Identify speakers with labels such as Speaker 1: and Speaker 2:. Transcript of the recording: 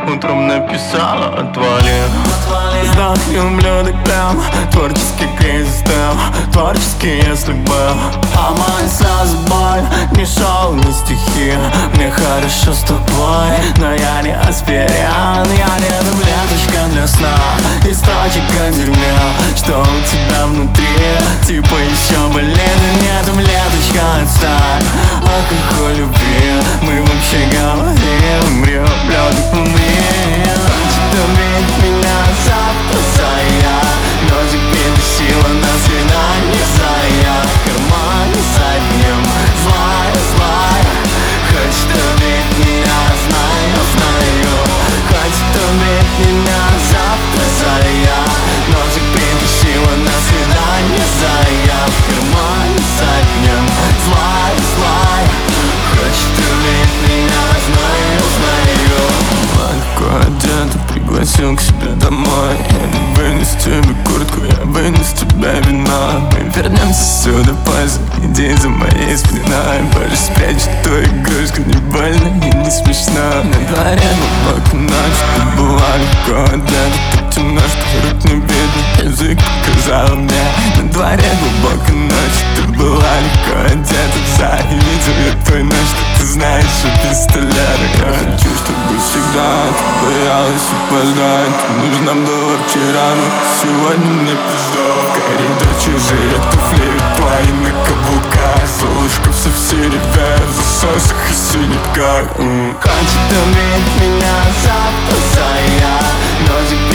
Speaker 1: утром написала: отвали. Сдохни, ублюдок, прям творческий кризис, творческий, если бы. А моя сразу боль, не шоу, не стихи. Мне хорошо с тобой, но я не аспирин. Я не таблеточка для сна и строчек о дерьме, что у тебя внутри, типа еще болит. Не таблеточка, отстань, алкоголь любви. Мы вообще говорим, умрем, ублюдок, умри. Добить меня завтра зая, но теперь сила на свидание зая. В кармане заднем злая, злая. Хочет убить меня, знаю, знаю. Хочет убить меня завтра зая, но теперь сила на свидание зая. В кармане заднем злая, злая. Хочет убить меня, знаю, знаю. Легко одета, пригласил к себе домой. Я не вынес тебе куртку, я вынес тебе вино. Мы вернемся сюда позже, иди за моей спиной. Боже, спрячь эту игрушку, не больно и не смешно. На дворе глубокая ночь, ты была легко одета. Так темно, что рук не видно, язык показал мне. На дворе глубокая ночь, ты была легко одета. Видел я твой ночь, что ты знаешь, что пистолет. Я хочу, чтобы всегда ты боялась опоздать. Нужно было вчера, но сегодня мне пизда. Коридор чужие туфли, твои на каблуках. Солнышко все в сиреве, в засосах и синяках. Хочет убить меня завтра зая, но теперь